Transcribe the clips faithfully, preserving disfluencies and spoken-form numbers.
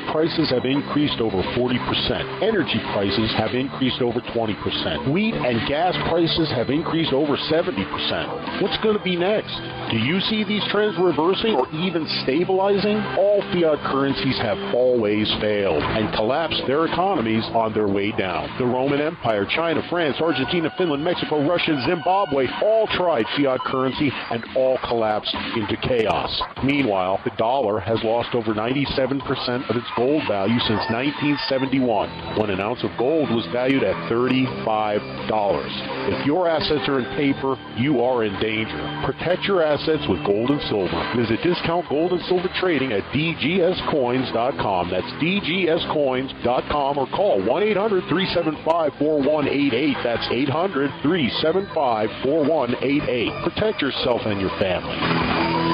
prices have increased over forty percent. Energy prices have increased over twenty percent. Wheat and gas prices have increased over seventy percent. What's going to be next? Do you see these trends reversing or even stabilizing? All fiat currencies have always failed and collapsed their economies on their way down. The Roman Empire, China, France, Argentina, Finland, Mexico, Russia, Zimbabwe all tried fiat currency and all collapsed into chaos. Meanwhile, the dollar has lost over ninety-seven percent of its gold value since nineteen seventy-one, when an ounce of gold was valued at thirty-five dollars. If your assets are in paper, you are in danger. Protect your assets with gold and silver. Visit Discount Gold and Silver Trading at d g s coins dot com. That's d g s coins dot com, or call one eight hundred three seven five four one eight eight. That's eight hundred three seven five four one eight eight. Protect yourself and your family.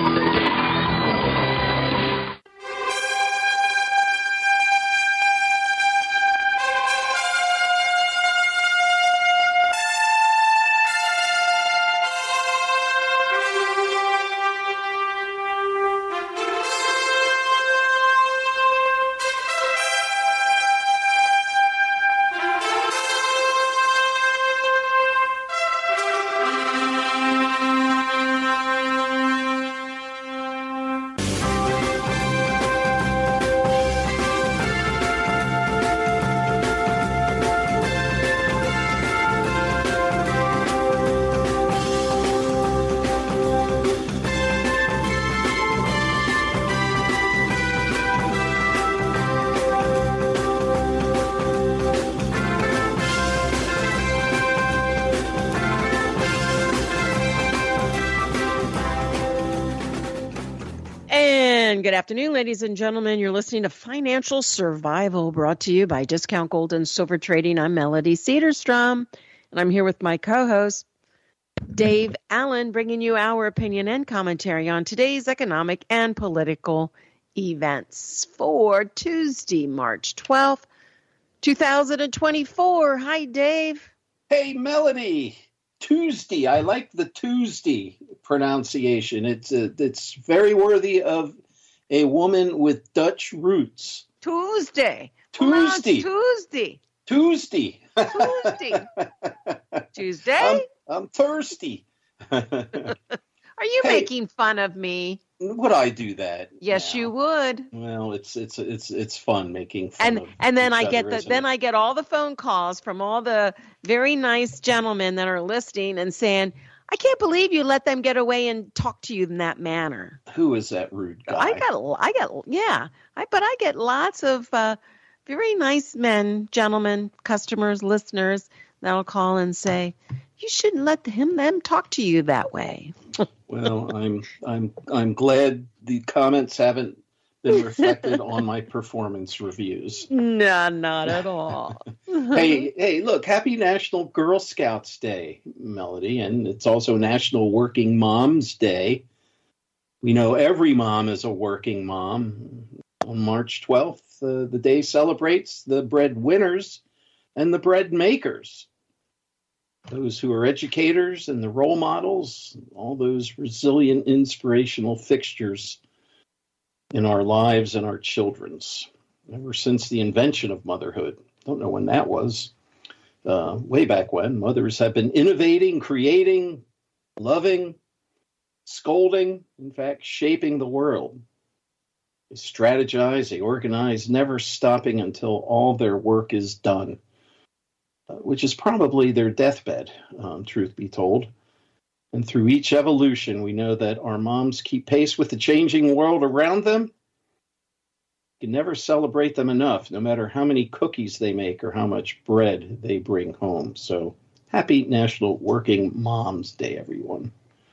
Good afternoon, ladies and gentlemen. You're listening to Financial Survival, brought to you by Discount Gold and Silver Trading. I'm Melody Cedarstrom, and I'm here with my co-host, Dave Allen, bringing you our opinion and commentary on today's economic and political events for Tuesday, March twelfth, two thousand twenty-four. Hi, Dave. Hey, Melody. Tuesday. I like the Tuesday pronunciation. It's a, it's very worthy of a woman with Dutch roots. Tuesday. Tuesday. Well, Tuesday. Tuesday. Tuesday. Tuesday? I'm, I'm thirsty. Are you Hey. making fun of me? Would I do that? Yes, now? you would. Well, it's it's it's it's fun making fun And of and then each I get other, the isn't then it? I get all the phone calls from all the very nice gentlemen that are listening and saying, I can't believe you let them get away and talk to you in that manner. Who is that rude guy? I got, I got, yeah, I, but I get lots of uh, very nice men, gentlemen, customers, listeners that'll call and say, you shouldn't let him, them talk to you that way. Well, I'm I'm I'm glad the comments haven't been reflected on my performance reviews. No, not at all. Hey, hey, look, happy National Girl Scouts Day, Melody, and it's also National Working Moms Day. We know every mom is a working mom. On March twelfth, uh, the day celebrates the breadwinners and the bread makers, those who are educators and the role models, all those resilient, inspirational fixtures in our lives and our children's. Ever since the invention of motherhood, don't know when that was, uh, way back when, mothers have been innovating, creating, loving, scolding, in fact, shaping the world. They strategize, they organize, never stopping until all their work is done, uh, which is probably their deathbed, um, truth be told. And through each evolution, we know that our moms keep pace with the changing world around them. You can never celebrate them enough, no matter how many cookies they make or how much bread they bring home. So happy National Working Moms Day, everyone.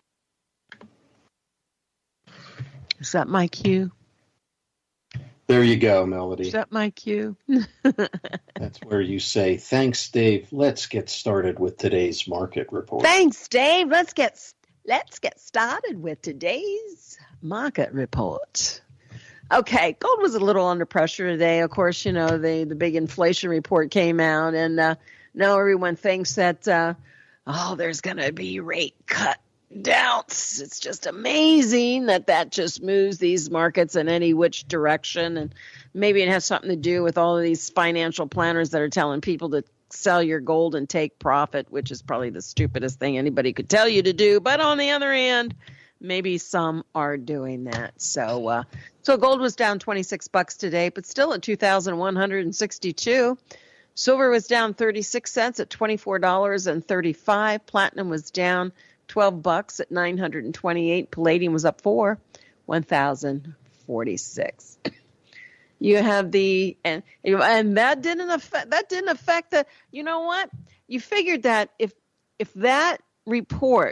Is that my cue? There you go, Melody. Is that my cue? That's where you say, thanks, Dave. Let's get started with today's market report. Thanks, Dave. Let's get let's get started with today's market report. Okay, gold was a little under pressure today. Of course, you know, the, the big inflation report came out, and uh, now everyone thinks that, uh, oh, there's going to be rate cut doubts. It's just amazing that that just moves these markets in any which direction. And maybe it has something to do with all of these financial planners that are telling people to sell your gold and take profit, which is probably the stupidest thing anybody could tell you to do. But on the other hand, maybe some are doing that. So uh, so gold was down twenty-six bucks today, but still at two thousand one hundred sixty-two. Silver was down thirty-six cents at twenty-four dollars and thirty-five. Platinum was down twelve bucks at nine hundred twenty-eight. Palladium was up four, one thousand forty-six. You have the and and that didn't affect that didn't affect the. You know what? You figured that if if that report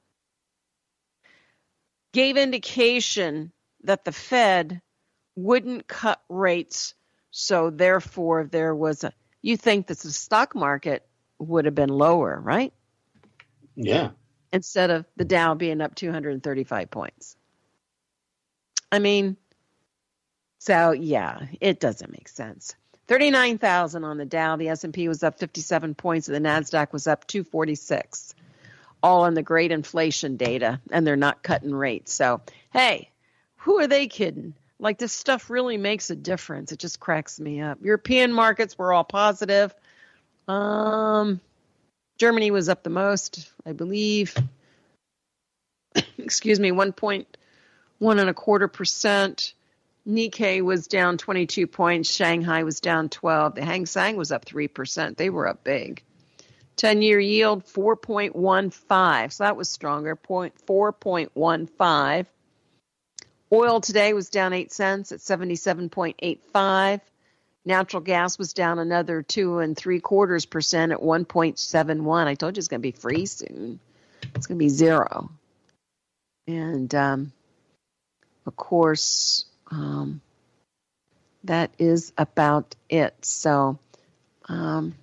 gave indication that the Fed wouldn't cut rates, so therefore there was a. You think that the stock market would have been lower, right? Yeah. Instead of the Dow being up two hundred thirty-five points. I mean. So, yeah, it doesn't make sense. thirty-nine thousand on the Dow. The S and P was up fifty-seven points, and the NASDAQ was up two forty-six. All on the great inflation data, and they're not cutting rates. So, hey, who are they kidding? Like, this stuff really makes a difference. It just cracks me up. European markets were all positive. Um, Germany was up the most, I believe. Excuse me, one point one and a quarter percent. Nikkei was down twenty-two points. Shanghai was down twelve. The Hang Seng was up three percent. They were up big. ten-year yield, four point one five. So that was stronger, four point one five. Oil today was down eight cents at seventy-seven point eight five. Natural gas was down another two and three quarters percent at one point seven one. I told you it's going to be free soon. It's going to be zero. And, um, of course... Um, that is about it. So, um,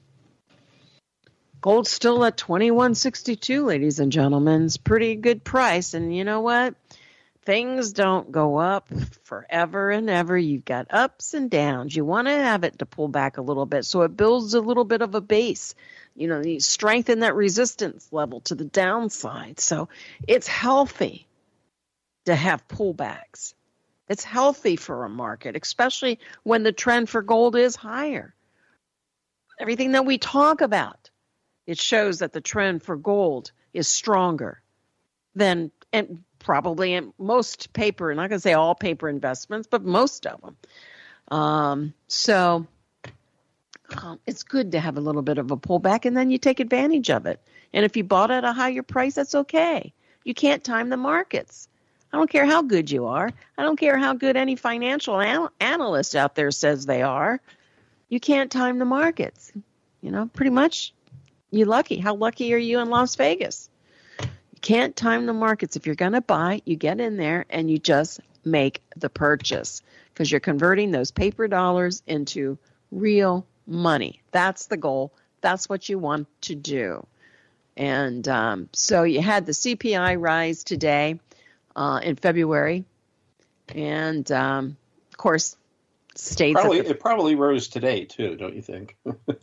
gold's still at twenty-one sixty-two, ladies and gentlemen. It's pretty good price. And you know what? Things don't go up forever and ever. You've got ups and downs. You want to have it to pull back a little bit so it builds a little bit of a base. You know, you strengthen that resistance level to the downside. So it's healthy to have pullbacks. It's healthy for a market, especially when the trend for gold is higher. Everything that we talk about, it shows that the trend for gold is stronger than and probably in most paper, I'm not going to say all paper investments, but most of them. Um, so um, it's good to have a little bit of a pullback, and then you take advantage of it. And if you bought at a higher price, that's okay. You can't time the markets. I don't care how good you are. I don't care how good any financial anal- analyst out there says they are. You can't time the markets. You know, pretty much you're lucky. How lucky are you in Las Vegas? You can't time the markets. If you're going to buy, you get in there and you just make the purchase because you're converting those paper dollars into real money. That's the goal. That's what you want to do. And um, so you had the C P I rise today. Uh, in February, and um, of course, states. Probably, the, it probably rose today too, don't you think?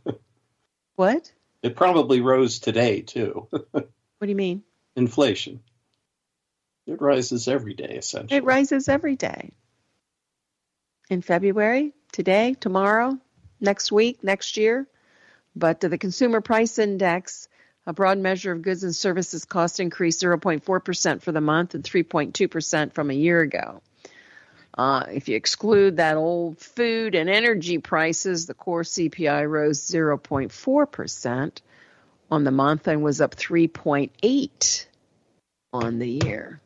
What? It probably rose today too. What do you mean? Inflation. It rises every day, essentially. It rises every day. In February, today, tomorrow, next week, next year. But uh, the Consumer Price Index, a broad measure of goods and services cost, increased zero point four percent for the month and three point two percent from a year ago. Uh, if you exclude that old food and energy prices, the core C P I rose zero point four percent on the month and was up three point eight on the year.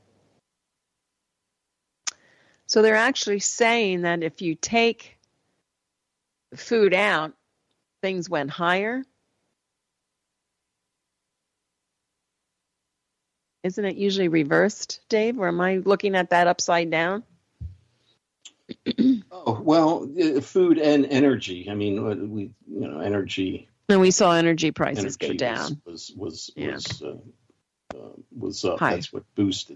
So they're actually saying that if you take food out, things went higher. Isn't it usually reversed, Dave? Or am I looking at that upside down? Oh, well, food and energy. I mean, we, you know, energy. And we saw energy prices energy go down. Was was was yeah. was, uh, uh, was up. High. That's what boosted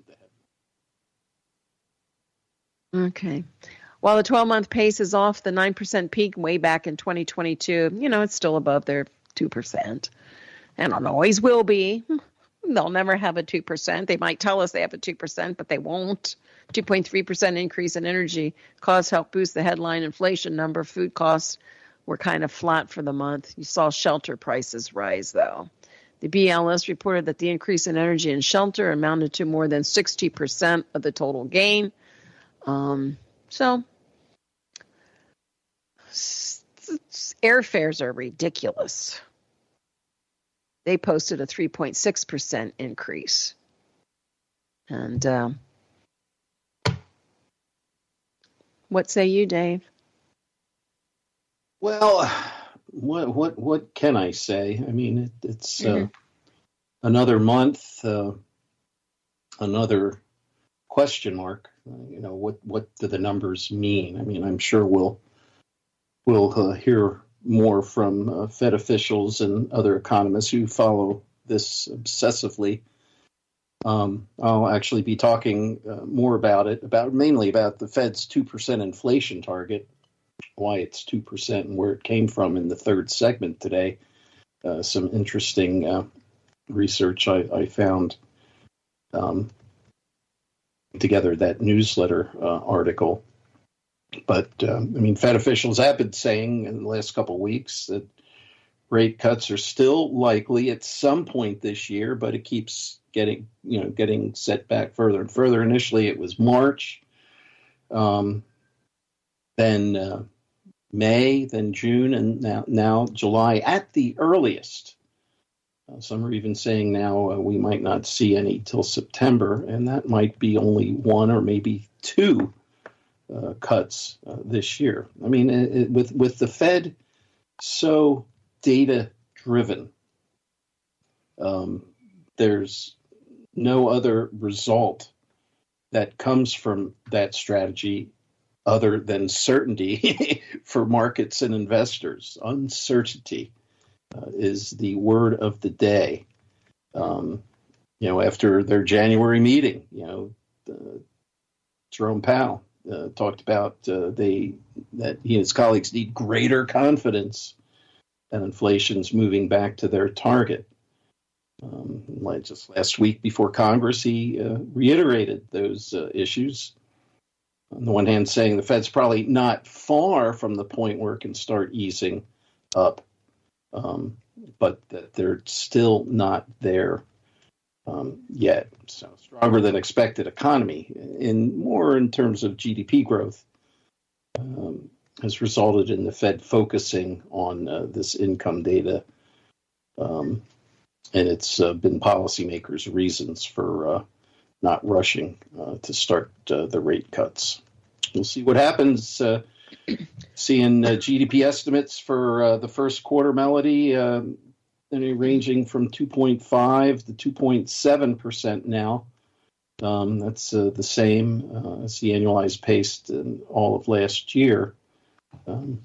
that. Okay. While the twelve-month pace is off the nine percent peak way back in twenty twenty-two, you know, it's still above their two percent. And it always will be. they'll never have a two percent. They might tell us they have a two percent, but they won't. two point three percent increase in energy costs helped boost the headline inflation number. Food costs were kind of flat for the month. You saw shelter prices rise, though. The B L S reported that the increase in energy and shelter amounted to more than sixty percent of the total gain. Um, so airfares are ridiculous. They posted a three point six percent increase. And um, what say you, Dave? Well, what what what can I say? I mean, it, it's Mm-hmm. uh, another month, uh, another question mark. Uh, you know, what what do the numbers mean? I mean, I'm sure we'll we'll uh, hear more from uh, Fed officials and other economists who follow this obsessively. Um, I'll actually be talking uh, more about it, about mainly about the Fed's two percent inflation target, why it's two percent and where it came from in the third segment today. Uh, some interesting uh, research I, I found um, together that newsletter uh, article. But, um, I mean, Fed officials have been saying in the last couple of weeks that rate cuts are still likely at some point this year, but it keeps getting, you know, getting set back further and further. Initially, it was March, um, then uh, May, then June, and now, now July at the earliest. Uh, some are even saying now uh, we might not see any till September, and that might be only one or maybe two uh, cuts uh, this year. I mean, it, it, with with the Fed so data driven, um, there's no other result that comes from that strategy other than certainty for markets and investors. Uncertainty uh, is the word of the day. Um, you know, after their January meeting, you know, uh, Jerome Powell uh, talked about uh, they that he and his colleagues need greater confidence that inflation's moving back to their target. Um, like just last week before Congress, he uh, reiterated those uh, issues. On the one hand, saying the Fed's probably not far from the point where it can start easing up, um, but that they're still not there um, yet. So stronger than expected economy, in more in terms of G D P growth, um, has resulted in the Fed focusing on uh, this income data, um, and it's uh, been policymakers' reasons for uh, not rushing uh, to start uh, the rate cuts. We'll see what happens. Uh, seeing uh, G D P estimates for uh, the first quarter, Melody, uh, ranging from two point five to two point seven percent now. Um, that's uh, the same uh, as the annualized pace in all of last year. Um,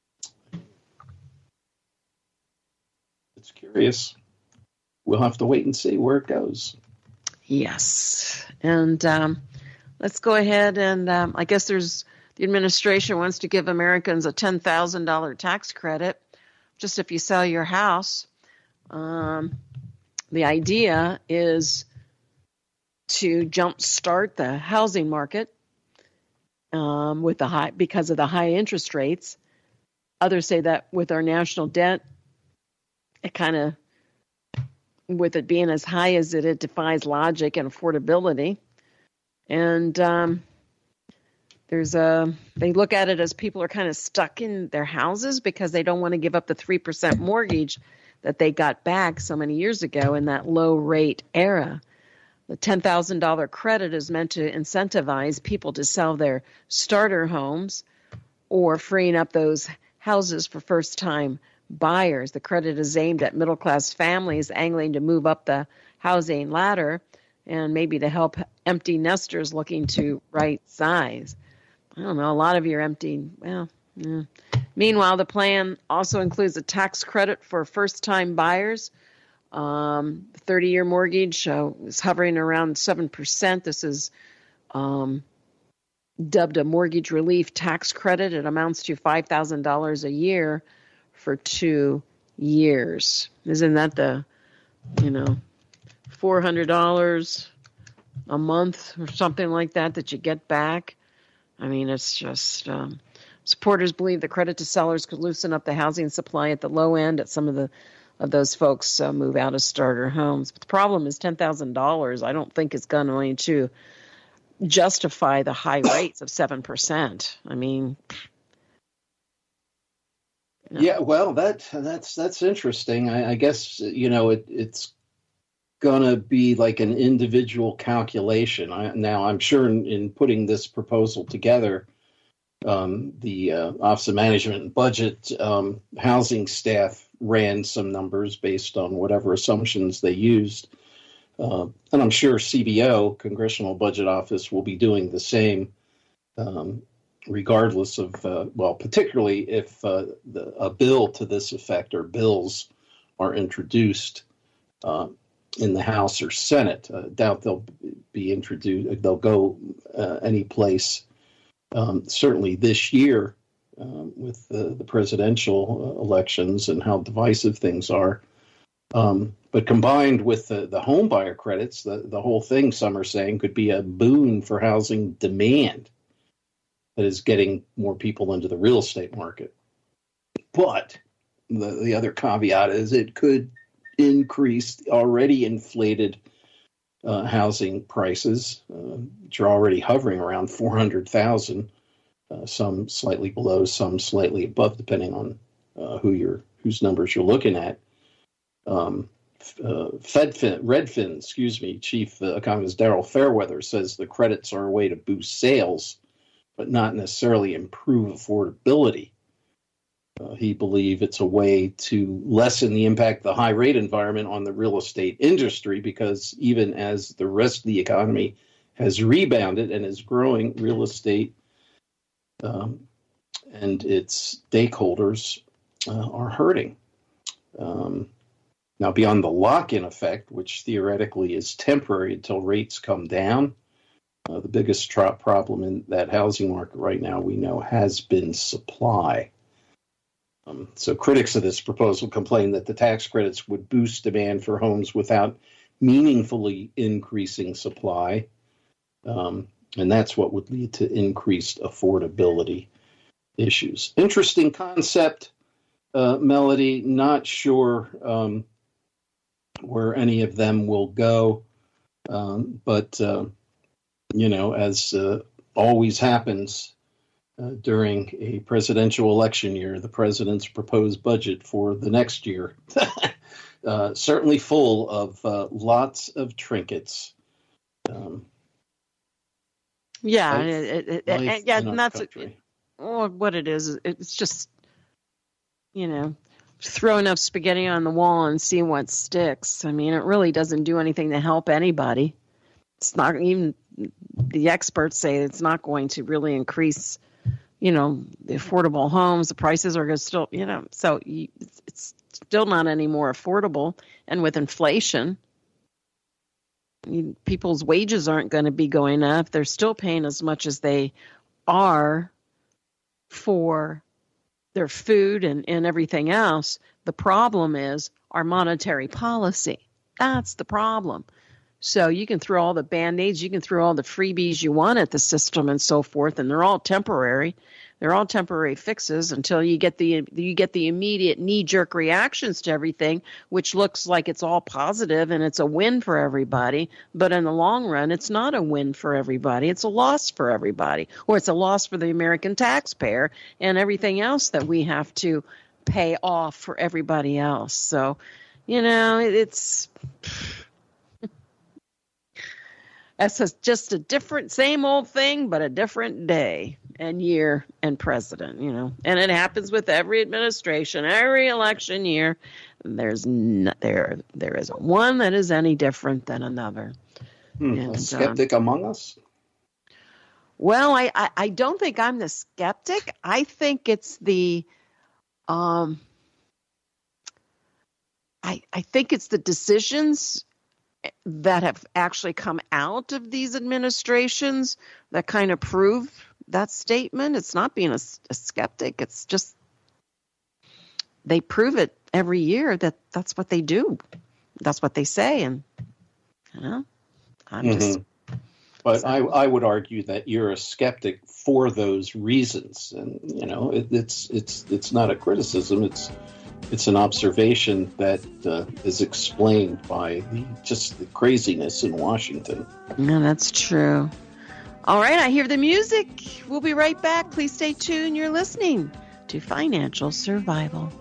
it's curious. We'll have to wait and see where it goes. Yes. And um, let's go ahead and um, I guess there's the administration wants to give Americans a ten thousand dollars tax credit just if you sell your house. Um, the idea is to jumpstart the housing market um, with the high because of the high interest rates. Others say that with our national debt, it kind of with it being as high as it, it defies logic and affordability. And um, there's a, they look at it as people are kind of stuck in their houses because they don't want to give up the three percent mortgage that they got back so many years ago in that low rate era. The ten thousand dollars credit is meant to incentivize people to sell their starter homes or freeing up those houses for first time buyers. The credit is aimed at middle-class families angling to move up the housing ladder and maybe to help empty nesters looking to right size. I don't know, a lot of you are empty. Well, yeah. Meanwhile, the plan also includes a tax credit for first-time buyers. Um, thirty-year mortgage uh, is hovering around seven percent. This is um, dubbed a mortgage relief tax credit. It amounts to five thousand dollars a year for two years. Isn't that the, you know, four hundred dollars a month or something like that that you get back. I mean, it's just um, supporters believe the credit to sellers could loosen up the housing supply at the low end at some of the of those folks uh, move out of starter homes. But the problem is ten thousand dollars I don't think is going to justify the high rates of seven percent. I mean, no. Yeah, well, that that's that's interesting. I, I guess, you know, it, it's going to be like an individual calculation. I, now, I'm sure in, in putting this proposal together, um, the uh, Office of Management and Budget um, housing staff ran some numbers based on whatever assumptions they used. Uh, and I'm sure C B O, Congressional Budget Office, will be doing the same, um, regardless of, uh, well, particularly if uh, the, a bill to this effect or bills are introduced uh, in the House or Senate. I doubt they'll be introduced, they'll go uh, any place, um, certainly this year um, with the, the presidential elections and how divisive things are. Um, but combined with the, the home buyer credits, the, the whole thing, some are saying, could be a boon for housing demand that is getting more people into the real estate market. But the, the other caveat is it could increase already inflated uh, housing prices, uh, which are already hovering around four hundred thousand, uh, some slightly below, some slightly above, depending on uh, who you're, whose numbers you're looking at. Um, uh, Fedfin, Redfin, excuse me, Chief uh, Economist Daryl Fairweather says the credits are a way to boost sales, but not necessarily improve affordability. Uh, he believes it's a way to lessen the impact of the high rate environment on the real estate industry, because even as the rest of the economy has rebounded and is growing, real estate um, and its stakeholders uh, are hurting. Um, now, beyond the lock-in effect, which theoretically is temporary until rates come down, uh, the biggest tro- problem in that housing market right now, we know, has been supply. Um, so critics of this proposal complain that the tax credits would boost demand for homes without meaningfully increasing supply. Um, and that's what would lead to increased affordability issues. Interesting concept, uh, Melody. Not sure um, where any of them will go. Um, but, uh, you know, as uh, always happens, Uh, during a presidential election year, the president's proposed budget for the next year, uh, certainly full of uh, lots of trinkets. Um, yeah, life, it, it, it, and, yeah, and that's country. well, what it is. It's just, you know, throw enough spaghetti on the wall and see what sticks. I mean, it really doesn't do anything to help anybody. It's not even, the experts say it's not going to really increase, you know, the affordable homes. The prices are going to still, you know, so you, it's, it's still not any more affordable. And with inflation, you, people's wages aren't going to be going up. They're still paying as much as they are for their food and, and everything else. The problem is our monetary policy. That's the problem. So you can throw all the Band-Aids, you can throw all the freebies you want at the system and so forth, and they're all temporary. They're all temporary fixes until you get the you get the immediate knee-jerk reactions to everything, which looks like it's all positive and it's a win for everybody. But in the long run, it's not a win for everybody. It's a loss for everybody, or it's a loss for the American taxpayer and everything else that we have to pay off for everybody else. So, you know, it's... That's just a different, same old thing, but a different day and year and president, you know. And it happens with every administration, every election year. There's no, there there isn't one that is any different than another. Hmm, and, a skeptic um, among us? Well, I, I, I don't think I'm the skeptic. I think it's the um. I I think it's the decisions that have actually come out of these administrations that kind of prove that statement. It's not being a, a skeptic. It's just they prove it every year that that's what they do. That's what they say. And You know, I'm mm-hmm. just. But so. I, I would argue that you're a skeptic for those reasons, and you know, it, it's it's it's not a criticism. It's it's an observation that uh, is explained by the just the craziness in Washington. No, that's true. All right, I hear the music. We'll be right back. Please stay tuned. You're listening to Financial Survival.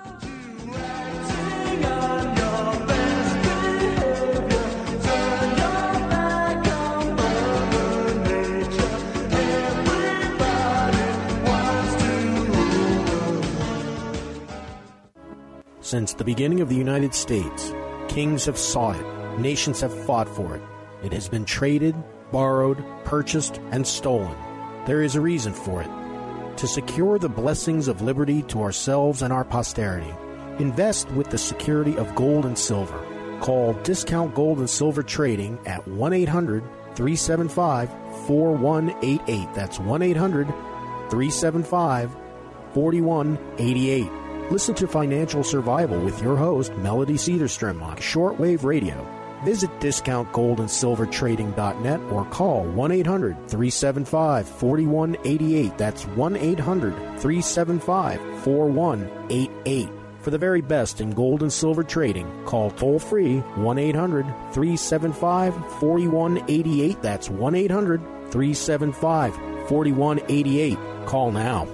Since the beginning of the United States, kings have sought it, nations have fought for it. It has been traded, borrowed, purchased, and stolen. There is a reason for it. To secure the blessings of liberty to ourselves and our posterity, invest with the security of gold and silver. Call Discount Gold and Silver Trading at one eight hundred three seven five four one eight eight. That's one eight hundred three seven five four one eight eight. Listen to Financial Survival with your host, Melody Cedarstrom, on shortwave radio. Visit discount gold and silver trading dot net or call one eight hundred three seven five four one eight eight. That's one eight hundred three seven five four one eight eight. For the very best in gold and silver trading, call toll-free one eight hundred three seven five four one eight eight. That's one eight hundred three seven five four one eight eight. Call now.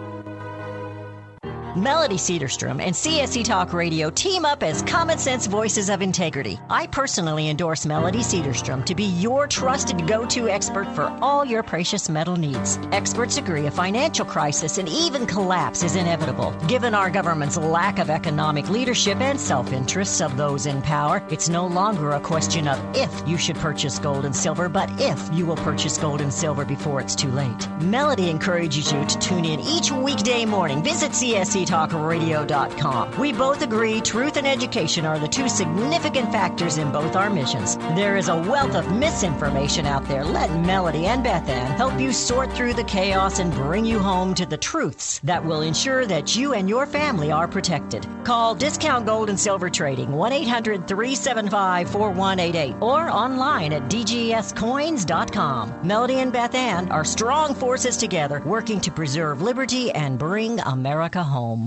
Melody Cedarstrom and C S E Talk Radio team up as common sense voices of integrity. I personally endorse Melody Cedarstrom to be your trusted go-to expert for all your precious metal needs. Experts agree a financial crisis and even collapse is inevitable. Given our government's lack of economic leadership and self-interests of those in power, it's no longer a question of if you should purchase gold and silver, but if you will purchase gold and silver before it's too late. Melody encourages you to tune in each weekday morning. Visit C S E talk radio dot com. We both agree truth and education are the two significant factors in both our missions. There is a wealth of misinformation out there. Let Melody and Beth Ann help you sort through the chaos and bring you home to the truths that will ensure that you and your family are protected. Call Discount Gold and Silver Trading one eight hundred three seven five four one eight eight or online at d g s coins dot com. Melody and Beth Ann are strong forces together working to preserve liberty and bring America home.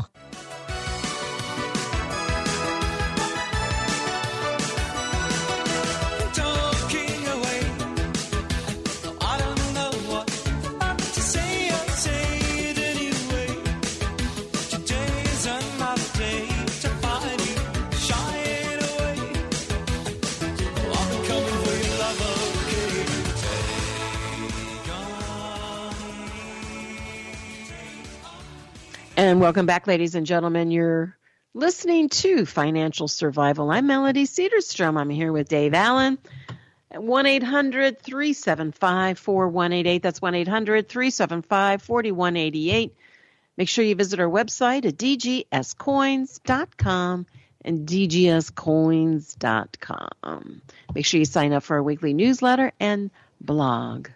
And welcome back, ladies and gentlemen. You're listening to Financial Survival. I'm Melody Cedarstrom. I'm here with Dave Allen at one eight hundred three seven five four one eight eight. That's one eight hundred three seven five four one eight eight. Make sure you visit our website at d g s coins dot com and d g s coins dot com. Make sure you sign up for our weekly newsletter and blog.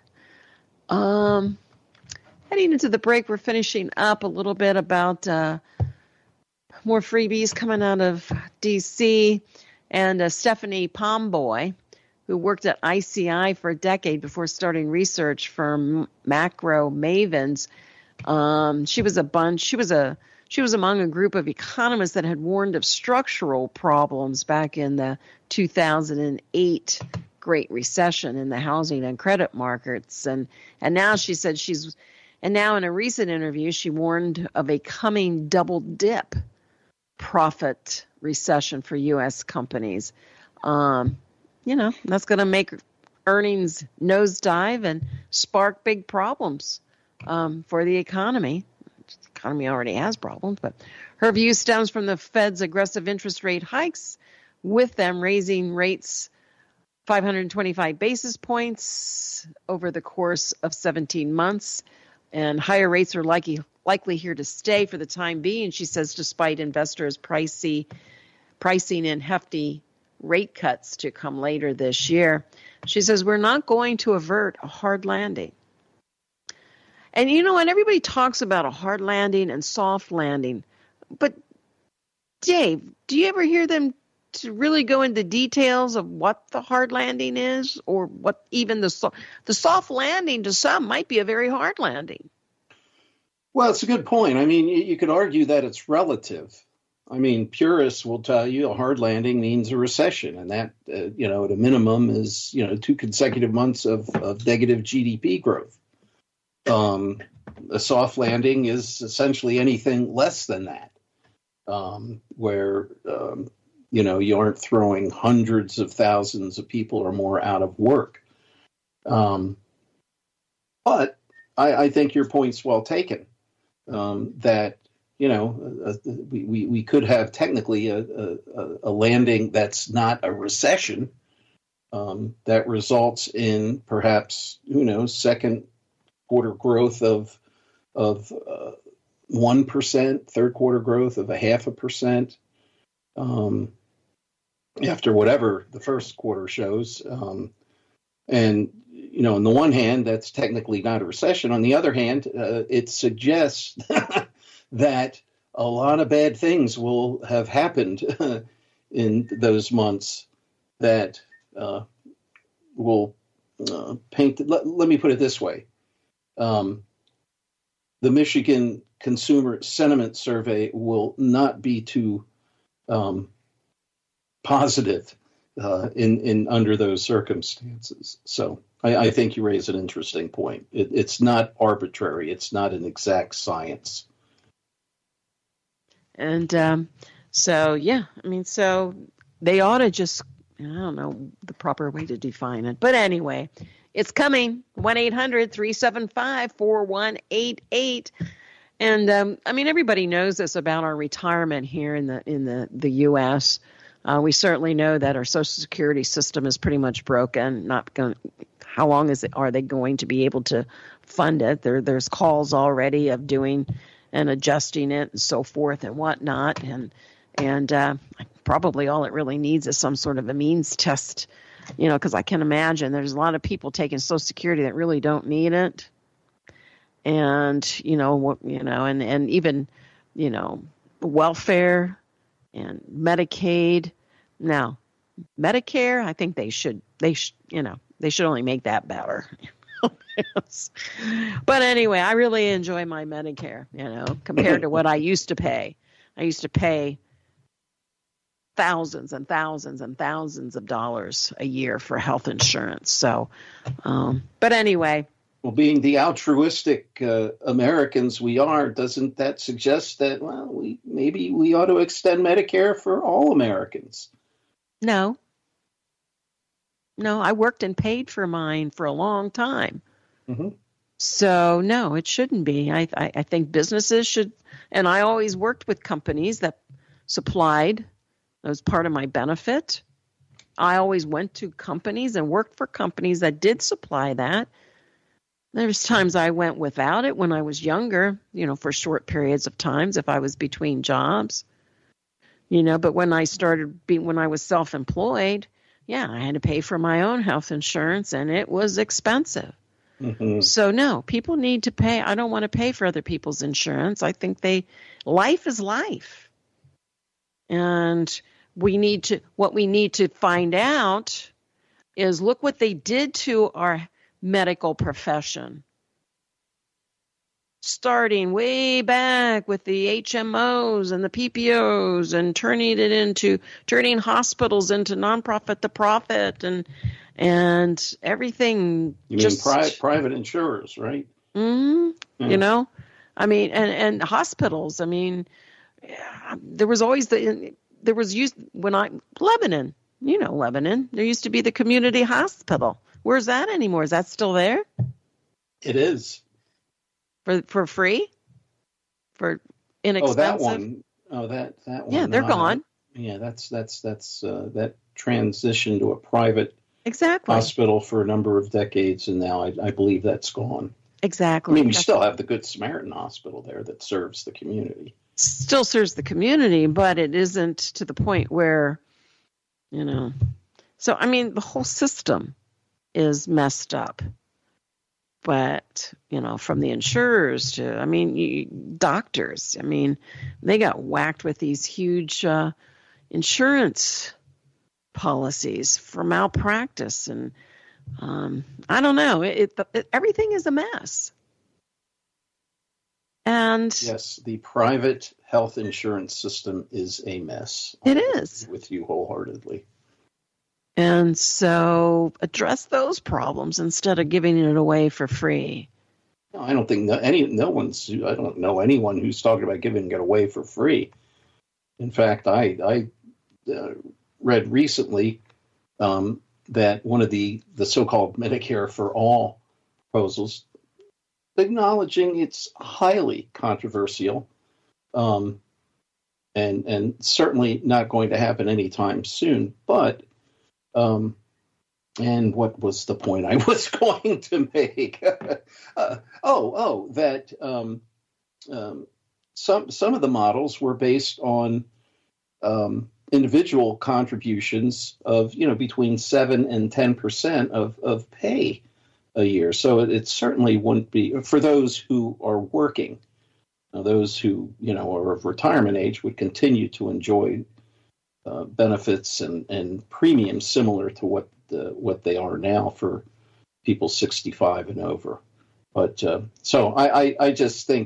Um... Heading into the break, we're finishing up a little bit about uh, more freebies coming out of D C and uh, Stephanie Pomboy, who worked at I C I for a decade before starting research firm Macro Mavens. Um, she was a bunch. She was a she was among a group of economists that had warned of structural problems back in the two thousand eight Great Recession in the housing and credit markets, and and now she said she's. And now in a recent interview, she warned of a coming double dip profit recession for U S companies. Um, you know, that's going to make earnings nosedive and spark big problems um, for the economy. The economy already has problems, but her view stems from the Fed's aggressive interest rate hikes, with them raising rates five hundred twenty-five basis points over the course of seventeen months. And higher rates are likely likely here to stay for the time being, she says, despite investors' pricey, pricing in hefty rate cuts to come later this year. She says, we're not going to avert a hard landing. And you know what? Everybody talks about a hard landing and soft landing. But, Dave, do you ever hear them to really go into details of what the hard landing is, or what even the so- the soft landing to some might be a very hard landing? Well, it's a good point. I mean, you, you could argue that it's relative. I mean, purists will tell you a hard landing means a recession, and that, uh, you know, at a minimum is, you know, two consecutive months of, of negative G D P growth. Um, a soft landing is essentially anything less than that, um, where, um, you know, you aren't throwing hundreds of thousands of people or more out of work. Um, but I, I think your point's well taken, um, that, you know, uh, we, we, we could have technically a, a, a landing that's not a recession, um, that results in perhaps, who knows, second quarter growth of of uh, one percent, third quarter growth of a half a percent, um, after whatever the first quarter shows. Um, and, you know, on the one hand, that's technically not a recession. On the other hand, uh, it suggests that a lot of bad things will have happened in those months that uh, will uh, paint. Let, let me put it this way. Um, the Michigan Consumer Sentiment Survey will not be too um, positive uh, in, in under those circumstances. So I, I think you raise an interesting point. It, it's not arbitrary. It's not an exact science. And um, so, yeah, I mean, so they ought to just, I don't know the proper way to define it. But anyway, it's coming. one eight hundred three seven five four one eight eight. And, um, I mean, everybody knows this about our retirement here in the in the, the U S. Uh, we certainly know that our Social Security system is pretty much broken. Not going. How long is it? Are they going to be able to fund it? There, there's calls already of doing and adjusting it and so forth and whatnot. And and uh, probably all it really needs is some sort of a means test, you know, because I can imagine there's a lot of people taking Social Security that really don't need it. And, you know, you know, and, and even, you know, welfare and Medicaid. Now, Medicare, I think they should, they sh- you know, they should only make that better. But anyway, I really enjoy my Medicare, you know, compared to what I used to pay. I used to pay thousands and thousands and thousands of dollars a year for health insurance. So, um, but anyway. Well, being the altruistic uh, Americans we are, doesn't that suggest that, well, we maybe we ought to extend Medicare for all Americans? No. No, I worked and paid for mine for a long time. Mm-hmm. So, no, it shouldn't be. I, I, I think businesses should, and I always worked with companies that supplied, that was part of my benefit. I always went to companies and worked for companies that did supply that. There's times I went without it when I was younger, you know, for short periods of times if I was between jobs, you know, but when I started being, when I was self-employed, yeah, I had to pay for my own health insurance and it was expensive. Mm-hmm. So no, people need to pay. I don't want to pay for other people's insurance. I think they, life is life. And we need to, what we need to find out is look what they did to our medical profession. Starting way back with the H M Os and the P P Os and turning it into, turning hospitals into nonprofit to profit and, and everything. You just, mean pri- private insurers, right? Mm-hmm, yeah. You know, I mean, and, and hospitals, I mean, yeah, there was always the, there was used when I, Lebanon, you know, Lebanon, there used to be the community hospital. Where's that anymore? Is that still there? It is. For for free? For inexpensive? Oh, that one. Oh, that, that one. Yeah, they're uh, gone. Yeah, that's, that's, that's, uh, that transitioned to a private exactly. hospital for a number of decades, and now I, I believe that's gone. Exactly. I mean, we that's still have the Good Samaritan Hospital there that serves the community. Still serves the community, but it isn't to the point where, you know. So, I mean, the whole system is messed up. But, you know, from the insurers to, I mean, you, doctors, I mean, they got whacked with these huge uh, insurance policies for malpractice. And um, I don't know. It, it, it, everything is a mess. And yes, the private health insurance system is a mess. It I is. agree with you wholeheartedly. And so address those problems instead of giving it away for free. No, I don't think no, any no one's. I don't know anyone who's talking about giving it away for free. In fact, I I uh, read recently um, that one of the the so-called Medicare for All proposals, acknowledging it's highly controversial, um, and and certainly not going to happen anytime soon, but. Um, and what was the point I was going to make? uh, oh, oh, that um, um, some some of the models were based on um, individual contributions of you know between seven and ten percent of of pay a year. So it, it certainly wouldn't be for those who are working. Now, those who you know are of retirement age would continue to enjoy. Uh, benefits and, and premiums similar to what the, what they are now for people sixty-five and over. But uh, so I, I, I just think.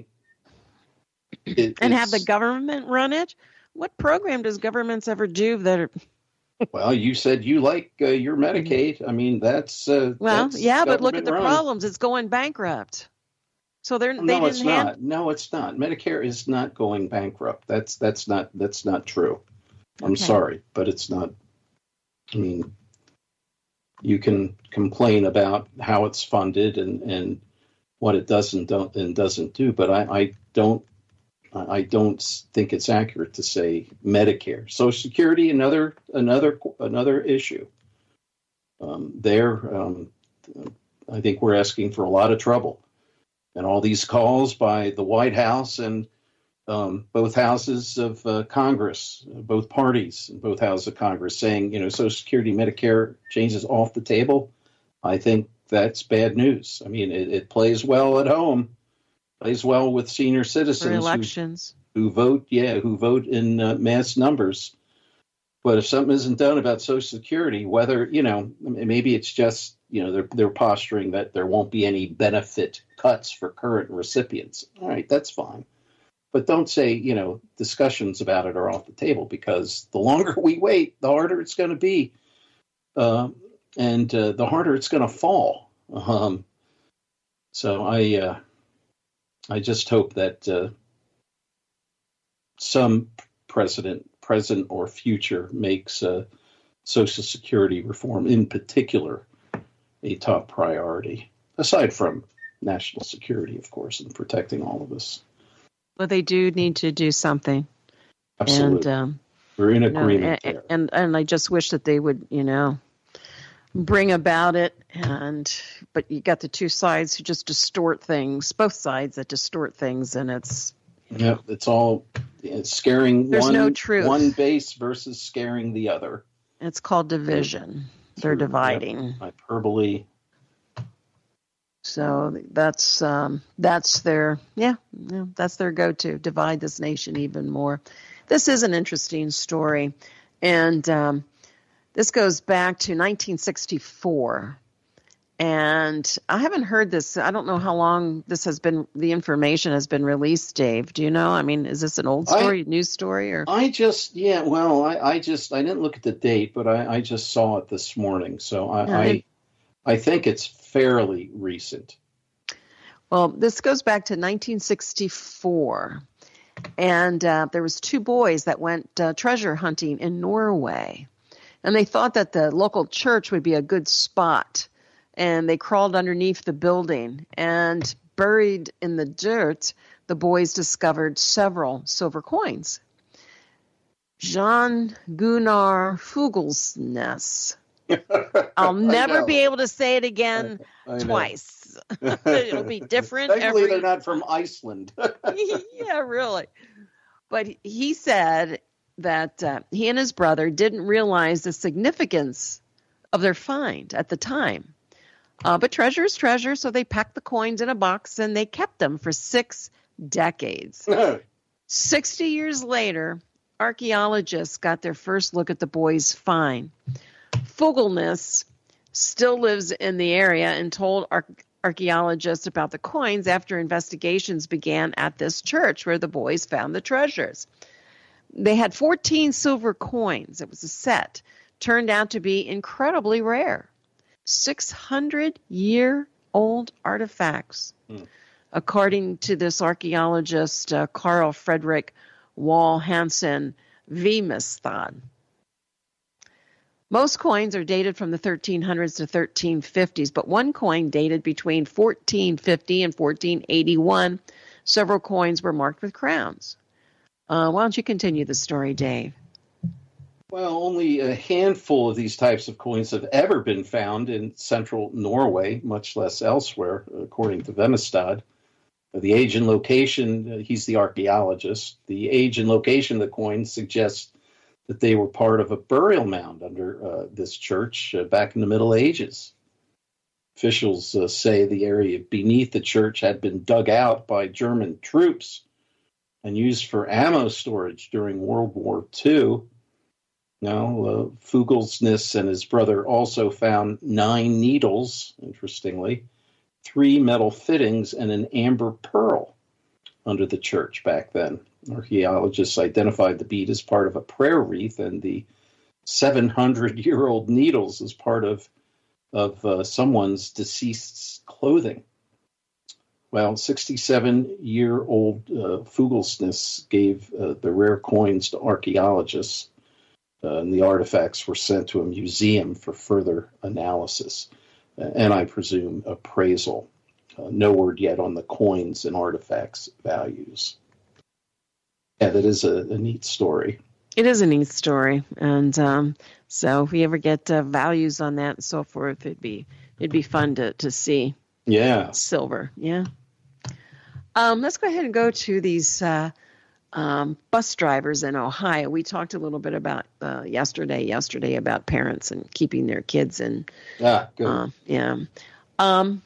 It, and have the government run it? What program does governments ever do that are. Well, you said you like uh, your Medicaid. I mean, that's. Uh, well, that's yeah, but look at the run. problems. It's going bankrupt. So they're, no, they didn't it's hand... not. No, it's not. Medicare is not going bankrupt. That's that's not that's not true. I'm Okay. sorry, but it's not. I mean, you can complain about how it's funded and, and what it does and don't and doesn't do, but I, I don't I don't think it's accurate to say Medicare. Social Security, another another another issue. Um, there, um, I think we're asking for a lot of trouble, and all these calls by the White House and. Um, both houses of uh, Congress, both parties, both houses of Congress saying, you know, Social Security, Medicare changes off the table. I think that's bad news. I mean, it, it plays well at home, plays well with senior citizens For elections. Who, who vote, yeah, who vote in uh, mass numbers. But if something isn't done about Social Security, whether, you know, maybe it's just, you know, they're, they're posturing that there won't be any benefit cuts for current recipients. All right, that's fine. But don't say, you know, discussions about it are off the table, because the longer we wait, the harder it's going to be. Uh, and uh, the harder it's going to fall. Um, so I uh, I just hope that uh, some president, present or future, makes uh, Social Security reform in particular a top priority, aside from national security, of course, and protecting all of us. Well, they do need to do something. Absolutely. And, um, We're in you know, agreement and, there. And, and I just wish that they would, you know, bring about it. And but you got the two sides who just distort things, both sides that distort things, and it's yeah, it's all it's scaring There's one no truth. one base versus scaring the other. it's called division. They're Through, dividing. yep, hyperbole. So that's um, that's their yeah, yeah that's their go-to, divide this nation even more. This is an interesting story, and um, this goes back to nineteen sixty-four. And I haven't heard this. I don't know how long this has been. The information has been released, Dave. Do you know? I mean, is this an old story, I, news story, or? I just yeah. Well, I, I just I didn't look at the date, but I, I just saw it this morning. So I Yeah, I, it, I think it's fairly recent. Well, this goes back to nineteen sixty-four, and uh, there was two boys that went uh, treasure hunting in Norway, and they thought that the local church would be a good spot, and they crawled underneath the building, and buried in the dirt, the boys discovered several silver coins. Jean Gunnar Fuglesness. I'll never be able to say it again I twice. It'll be different Thankfully, every. they're not from Iceland. Yeah, really. But he said that uh, he and his brother didn't realize the significance of their find at the time. Uh, but treasure is treasure, so they packed the coins in a box and they kept them for six decades. Sixty years later, archaeologists got their first look at the boy's find. Fugelness still lives in the area and told ar- archaeologists about the coins after investigations began at this church where the boys found the treasures. They had fourteen silver coins. It was a set. Turned out to be incredibly rare. six hundred year old artifacts. Hmm. According to this archaeologist, uh, Carl Frederick Wall Hansen Vemestad. Most coins are dated from the thirteen hundreds to thirteen fifties, but one coin dated between fourteen fifty and fourteen eighty-one. Several coins were marked with crowns. Uh, why don't you continue the story, Dave? Well, only a handful of these types of coins have ever been found in central Norway, much less elsewhere, according to Vemestad. The age and location, uh, he's the archaeologist, the age and location of the coins suggests that they were part of a burial mound under uh, this church uh, back in the Middle Ages. Officials uh, say the area beneath the church had been dug out by German troops and used for ammo storage during World War Two. Now, uh, Fugelsness and his brother also found nine needles, interestingly, three metal fittings, and an amber pearl under the church back then. Archaeologists identified the bead as part of a prayer wreath and the seven hundred year old needles as part of, of uh, someone's deceased's clothing. Well, sixty-seven year old uh, Fugelsness gave uh, the rare coins to archaeologists, uh, and the artifacts were sent to a museum for further analysis, uh, and I presume appraisal. Uh, no word yet on the coins and artifacts values. Yeah, that is a, a neat story. It is a neat story, and um, so if we ever get uh, values on that and so forth, it'd be it'd be fun to to see. Yeah, silver. Yeah. Um, let's go ahead and go to these uh, um, bus drivers in Ohio. We talked a little bit about uh, yesterday. Yesterday about parents and keeping their kids in. Yeah, good. Uh, yeah. Um,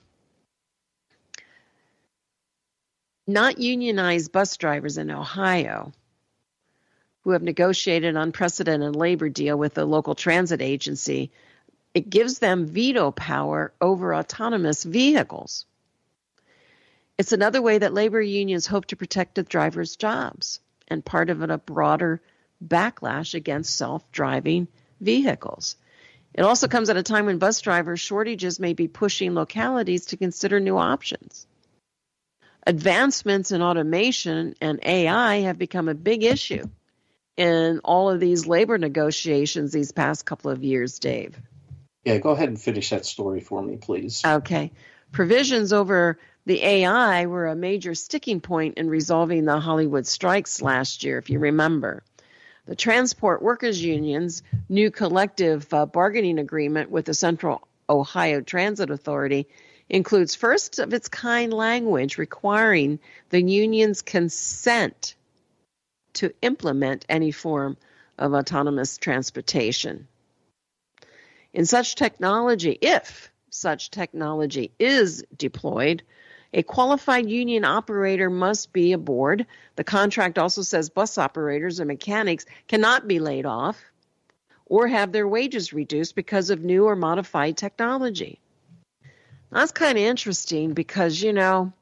Not unionized bus drivers in Ohio who have negotiated an unprecedented labor deal with the local transit agency, it gives them veto power over autonomous vehicles. It's another way that labor unions hope to protect the drivers' jobs and part of it a broader backlash against self-driving vehicles. It also comes at a time when bus driver shortages may be pushing localities to consider new options. Advancements in automation and A I have become a big issue in all of these labor negotiations these past couple of years, Dave. Yeah, go ahead and finish that story for me, please. Okay. Provisions over the A I were a major sticking point in resolving the Hollywood strikes last year, if you remember. The Transport Workers Union's new collective uh, bargaining agreement with the Central Ohio Transit Authority includes first-of-its-kind language requiring the union's consent to implement any form of autonomous transportation. In such technology, if such technology is deployed, a qualified union operator must be aboard. The contract also says bus operators and mechanics cannot be laid off or have their wages reduced because of new or modified technology. That's kind of interesting because, you know,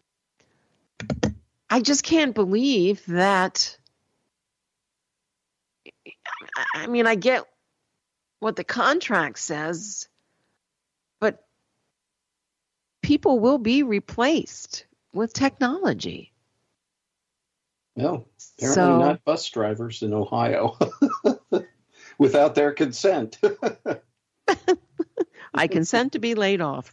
I just can't believe that. I mean, I get what the contract says, but people will be replaced with technology. No, apparently so, not bus drivers in Ohio without their consent. I consent to be laid off.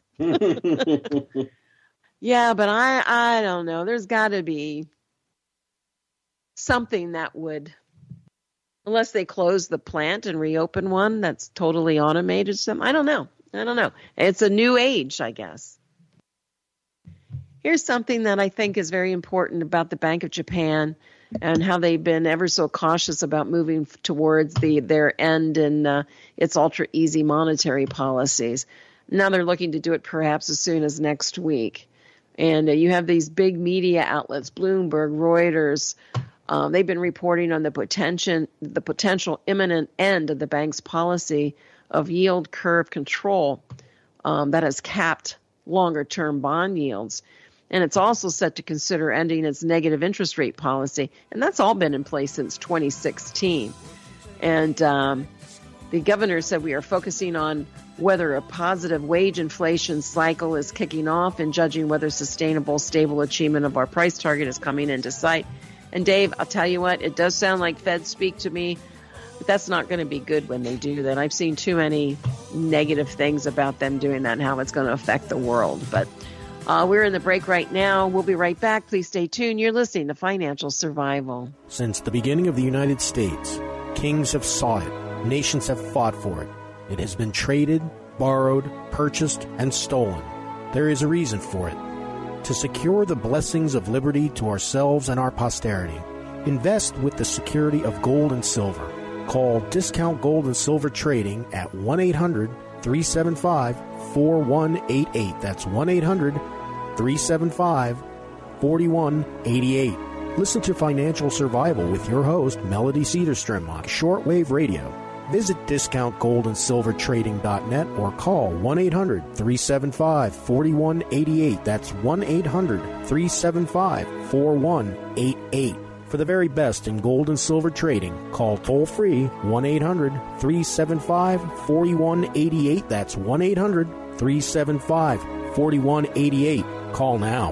Yeah, but I I don't know. There's got to be something that would, unless they close the plant and reopen one that's totally automated. Some I don't know. I don't know. It's a new age, I guess. Here's something that I think is very important about the Bank of Japan and how they've been ever so cautious about moving towards the their end in uh, its ultra easy monetary policies. Now they're looking to do it perhaps as soon as next week. And uh, you have these big media outlets, Bloomberg, Reuters, Um, they've been reporting on the potential, the potential imminent end of the bank's policy of yield curve control um, that has capped longer-term bond yields. And it's also set to consider ending its negative interest rate policy. And that's all been in place since twenty sixteen. And um, the governor said we are focusing on whether a positive wage inflation cycle is kicking off and judging whether sustainable, stable achievement of our price target is coming into sight. And Dave, I'll tell you what, it does sound like Fed speak to me, but that's not going to be good when they do that. I've seen too many negative things about them doing that and how it's going to affect the world. But uh, we're in the break right now. We'll be right back. Please stay tuned. You're listening to Financial Survival. Since the beginning of the United States, kings have sought it, nations have fought for it. It has been traded, borrowed, purchased, and stolen. There is a reason for it. To secure the blessings of liberty to ourselves and our posterity, invest with the security of gold and silver. Call Discount Gold and Silver Trading at one eight hundred three seven five four one eight eight. That's one eight hundred three seven five four one eight eight. Listen to Financial Survival with your host, Melody Cedarstrom, on shortwave radio. Visit discount gold and silver trading dot net or call one eight hundred three seven five four one eight eight. That's one eight hundred three seven five four one eight eight. For the very best in gold and silver trading, call toll-free one eight hundred three seven five four one eight eight. That's one eight hundred three seven five four one eight eight. Call now.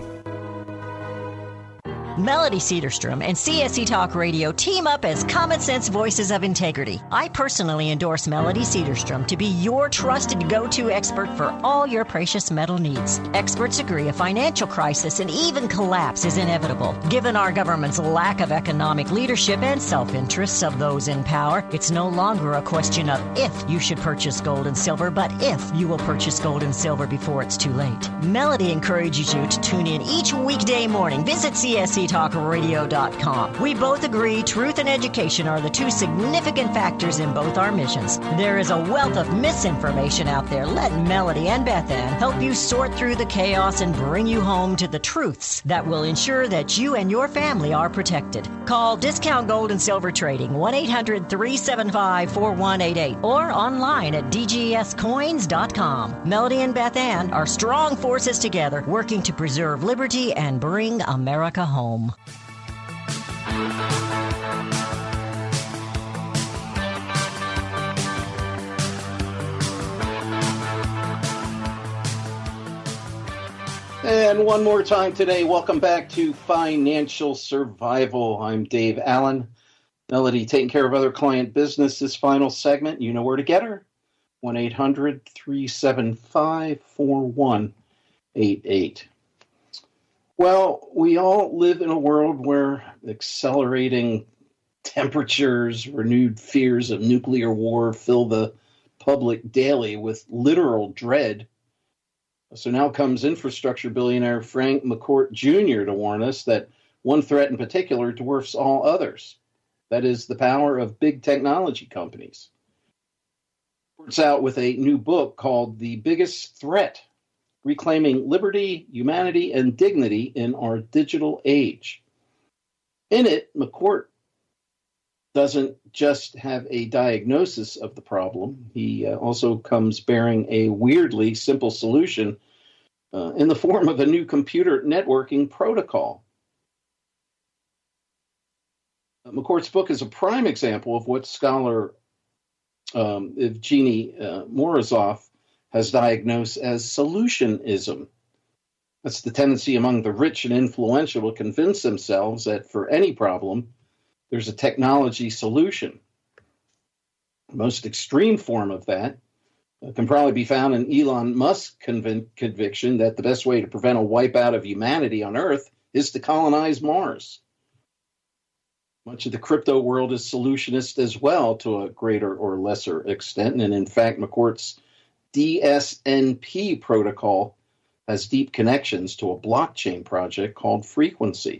Melody Cedarstrom and C S E Talk Radio team up as common sense voices of integrity. I personally endorse Melody Cedarstrom to be your trusted go-to expert for all your precious metal needs. Experts agree a financial crisis and even collapse is inevitable. Given our government's lack of economic leadership and self-interests of those in power, it's no longer a question of if you should purchase gold and silver, but if you will purchase gold and silver before it's too late. Melody encourages you to tune in each weekday morning. Visit C S E talk radio dot com. We both agree truth and education are the two significant factors in both our missions. There is a wealth of misinformation out there. Let Melody and Beth Ann help you sort through the chaos and bring you home to the truths that will ensure that you and your family are protected. Call Discount Gold and Silver Trading one eight hundred three seven five four one eight eight or online at d g s coins dot com. Melody and Beth Ann are strong forces together working to preserve liberty and bring America home. And one more time today, welcome back to Financial Survival. I'm Dave Allen. Melody taking care of other client business this final segment. You know where to get her. one eight hundred three seven five four one eight eight. Well, we all live in a world where accelerating temperatures, renewed fears of nuclear war fill the public daily with literal dread. So now comes infrastructure billionaire Frank McCourt Junior to warn us that one threat in particular dwarfs all others. That is the power of big technology companies. It's out with a new book called The Biggest Threat: Reclaiming Liberty, Humanity, and Dignity in Our Digital Age. In it, McCourt doesn't just have a diagnosis of the problem. He uh, also comes bearing a weirdly simple solution uh, in the form of a new computer networking protocol. Uh, McCourt's book is a prime example of what scholar um, Evgeny uh, Morozov has diagnosed as solutionism. That's the tendency among the rich and influential to convince themselves that for any problem, there's a technology solution. The most extreme form of that uh, can probably be found in Elon Musk's conv- conviction that the best way to prevent a wipeout of humanity on Earth is to colonize Mars. Much of the crypto world is solutionist as well, to a greater or lesser extent. And in fact, McCourt's D S N P protocol has deep connections to a blockchain project called Frequency.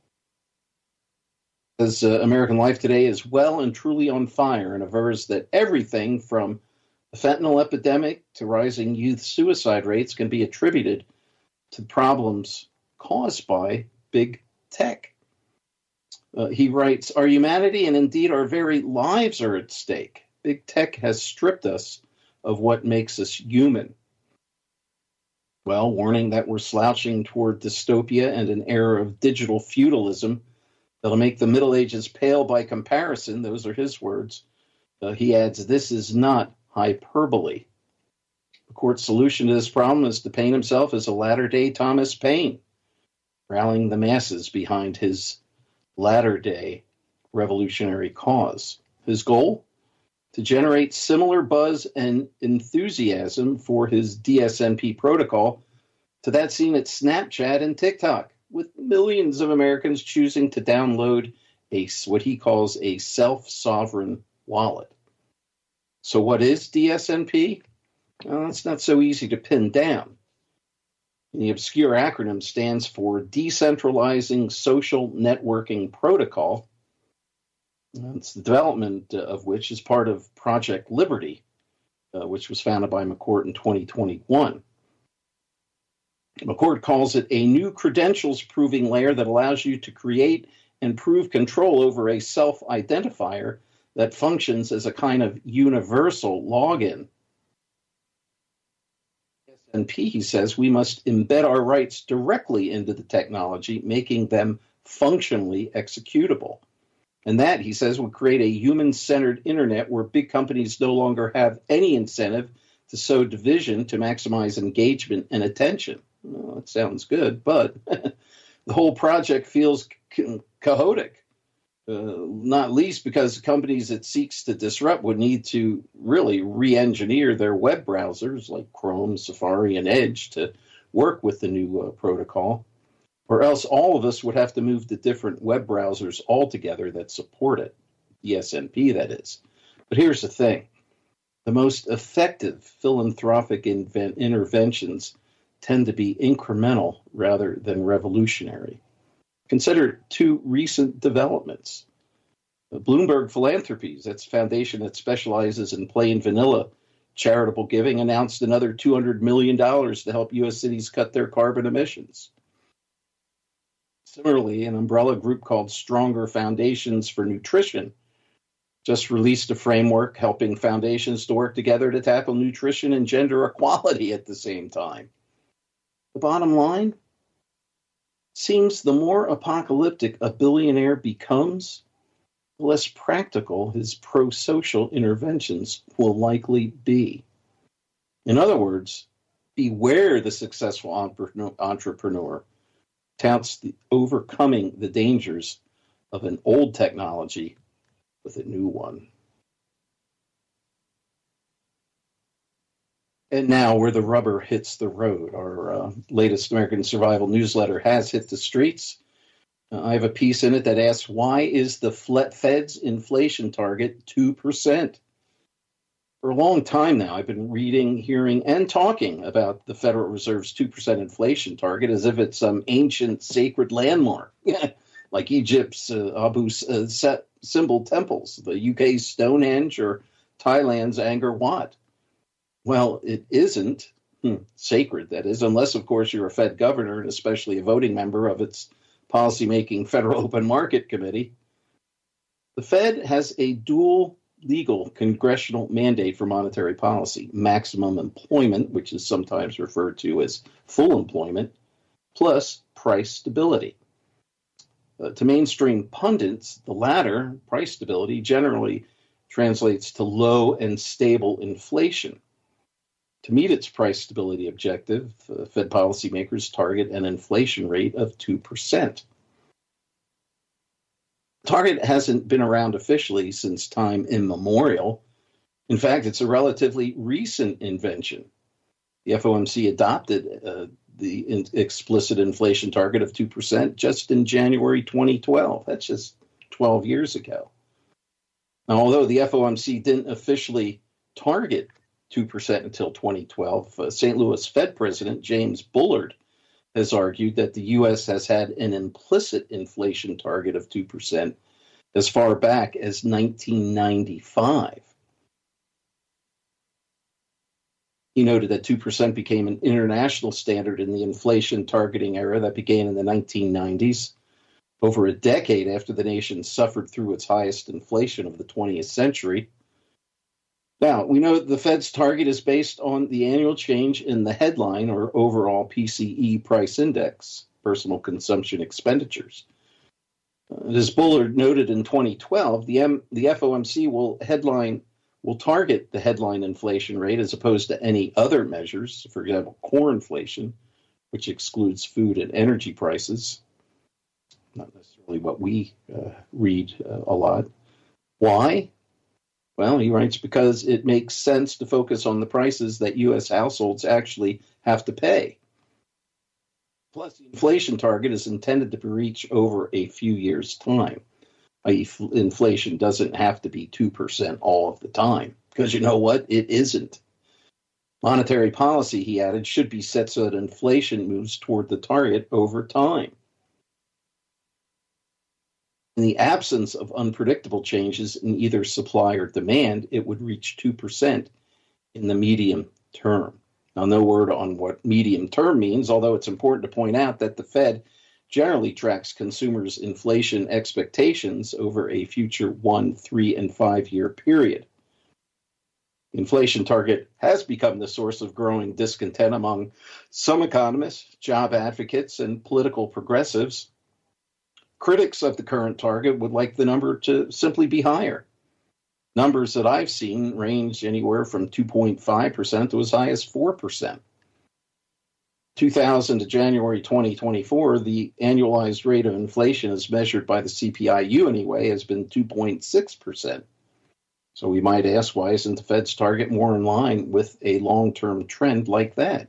As uh, American life today is well and truly on fire, and avers that everything from the fentanyl epidemic to rising youth suicide rates can be attributed to problems caused by big tech. Uh, he writes, our humanity and indeed our very lives are at stake. Big tech has stripped us of what makes us human. Well, warning that we're slouching toward dystopia and an era of digital feudalism that'll make the Middle Ages pale by comparison. Those are his words. Uh, he adds, this is not hyperbole. The court's solution to this problem is to paint himself as a latter-day Thomas Paine, rallying the masses behind his latter-day revolutionary cause. His goal? To generate similar buzz and enthusiasm for his D S M P protocol to that seen at Snapchat and TikTok, with millions of Americans choosing to download a what he calls a self-sovereign wallet. So what is D S M P? Well, it's not so easy to pin down. The obscure acronym stands for Decentralizing Social Networking Protocol. It's the development of which is part of Project Liberty, uh, which was founded by McCourt in twenty twenty-one. McCourt calls it a new credentials proving layer that allows you to create and prove control over a self-identifier that functions as a kind of universal login. D S M P, he says, we must embed our rights directly into the technology, making them functionally executable. And that, he says, would create a human-centered internet where big companies no longer have any incentive to sow division to maximize engagement and attention. Well, that sounds good, but the whole project feels chaotic, uh, not least because the companies it seeks to disrupt would need to really re-engineer their web browsers like Chrome, Safari, and Edge to work with the new uh, protocol. Or else all of us would have to move to different web browsers altogether that support it, D S M P, that is. But here's the thing. The most effective philanthropic invent- interventions tend to be incremental rather than revolutionary. Consider two recent developments. The Bloomberg Philanthropies, that's a foundation that specializes in plain vanilla charitable giving, announced another two hundred million dollars to help U S cities cut their carbon emissions. Similarly, an umbrella group called Stronger Foundations for Nutrition just released a framework helping foundations to work together to tackle nutrition and gender equality at the same time. The bottom line? Seems the more apocalyptic a billionaire becomes, the less practical his pro-social interventions will likely be. In other words, beware the successful entrepreneur touts the overcoming the dangers of an old technology with a new one. And now, where the rubber hits the road, our uh, latest American Survival newsletter has hit the streets. Uh, I have a piece in it that asks, why is the Fed's inflation target two percent? For a long time now, I've been reading, hearing, and talking about the Federal Reserve's two percent inflation target as if it's some ancient sacred landmark, like Egypt's uh, Abu uh, Simbel temples, the U K's Stonehenge, or Thailand's Angkor Wat. Well, it isn't hmm, sacred, that is, unless, of course, you're a Fed governor and especially a voting member of its policymaking Federal Open Market Committee. The Fed has a dual legal congressional mandate for monetary policy: maximum employment, which is sometimes referred to as full employment, plus price stability. Uh, to mainstream pundits, the latter, price stability, generally translates to low and stable inflation. To meet its price stability objective, uh, Fed policymakers target an inflation rate of two percent. The target hasn't been around officially since time immemorial. In fact, it's a relatively recent invention. The F O M C adopted uh, the in- explicit inflation target of two percent just in January twenty twelve. That's just twelve years ago. Now, although the F O M C didn't officially target two percent until twenty twelve, uh, Saint Louis Fed President James Bullard has argued that the U S has had an implicit inflation target of two percent as far back as nineteen ninety-five. He noted that two percent became an international standard in the inflation targeting era that began in the nineteen nineties. over a decade after the nation suffered through its highest inflation of the twentieth century. Now, we know the Fed's target is based on the annual change in the headline or overall P C E price index, personal consumption expenditures. Uh, as Bullard noted in twenty twelve, the, M- the F O M C will headline will target the headline inflation rate as opposed to any other measures, for example, core inflation, which excludes food and energy prices. Not necessarily what we uh, read uh, a lot. Why? Well, he writes, because it makes sense to focus on the prices that U S households actually have to pay. Plus, the inflation target is intended to be reached over a few years' time. that is, inflation doesn't have to be two percent all of the time, because you know what? It isn't. Monetary policy, he added, should be set so that inflation moves toward the target over time. In the absence of unpredictable changes in either supply or demand, it would reach two percent in the medium term. Now, no word on what medium term means, although it's important to point out that the Fed generally tracks consumers' inflation expectations over a future one, three, and five-year period. The inflation target has become the source of growing discontent among some economists, job advocates, and political progressives. Critics of the current target would like the number to simply be higher. Numbers that I've seen range anywhere from two point five percent to as high as four percent. two thousand to January twenty twenty-four, the annualized rate of inflation as measured by the C P I U anyway has been two point six percent. So we might ask, why isn't the Fed's target more in line with a long-term trend like that?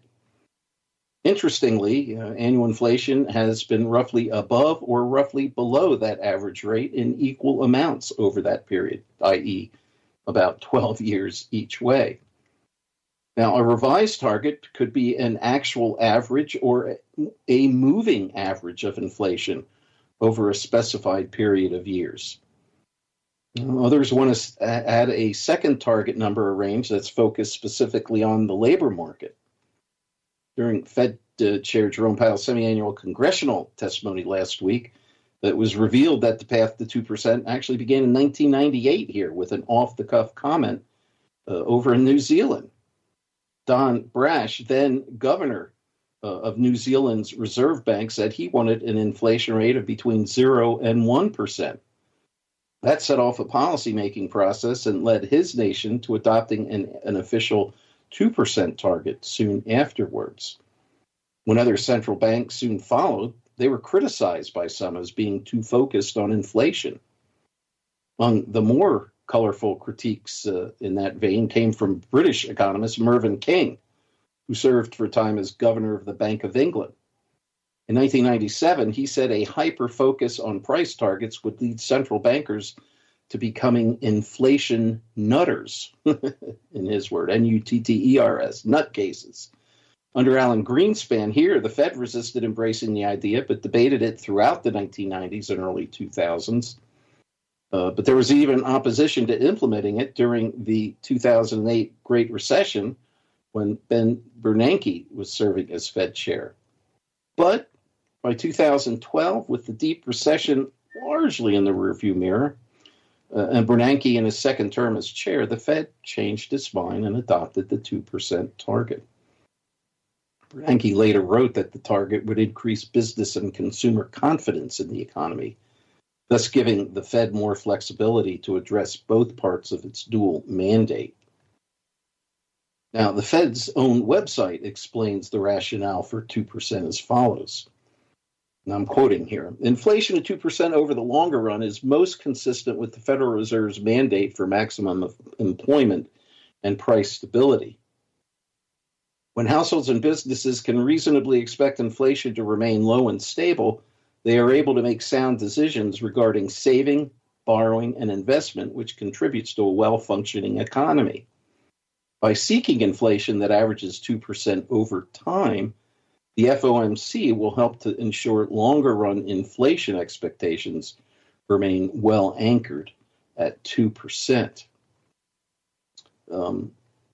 Interestingly, uh, annual inflation has been roughly above or roughly below that average rate in equal amounts over that period, that is about twelve years each way. Now, a revised target could be an actual average or a moving average of inflation over a specified period of years. Others want to add a second target number or range that's focused specifically on the labor market. During Fed uh, Chair Jerome Powell's semi-annual congressional testimony last week, it was revealed that the path to two percent actually began in nineteen ninety-eight here with an off-the-cuff comment uh, over in New Zealand. Don Brash, then governor uh, of New Zealand's Reserve Bank, said he wanted an inflation rate of between zero and one percent. That set off a policymaking process and led his nation to adopting an, an official two percent target soon afterwards. When other central banks soon followed, they were criticized by some as being too focused on inflation. Among the more colorful critiques uh, in that vein came from British economist Mervyn King, who served for a time as governor of the Bank of England. In nineteen ninety-seven, he said a hyper-focus on price targets would lead central bankers to becoming inflation nutters, in his word, N U T T E R S, nutcases. Under Alan Greenspan here, the Fed resisted embracing the idea, but debated it throughout the nineteen nineties and early two thousands. Uh, but there was even opposition to implementing it during the two thousand eight Great Recession when Ben Bernanke was serving as Fed chair. But by two thousand twelve, with the deep recession largely in the rearview mirror, uh, and Bernanke in his second term as chair, the Fed changed its mind and adopted the two percent target. Bernanke later wrote that the target would increase business and consumer confidence in the economy, thus giving the Fed more flexibility to address both parts of its dual mandate. Now, the Fed's own website explains the rationale for two percent as follows. And I'm quoting here. Inflation at two percent over the longer run is most consistent with the Federal Reserve's mandate for maximum employment and price stability. When households and businesses can reasonably expect inflation to remain low and stable, they are able to make sound decisions regarding saving, borrowing, and investment, which contributes to a well-functioning economy. By seeking inflation that averages two percent over time, the F O M C will help to ensure longer-run inflation expectations remain well anchored at two percent. Um,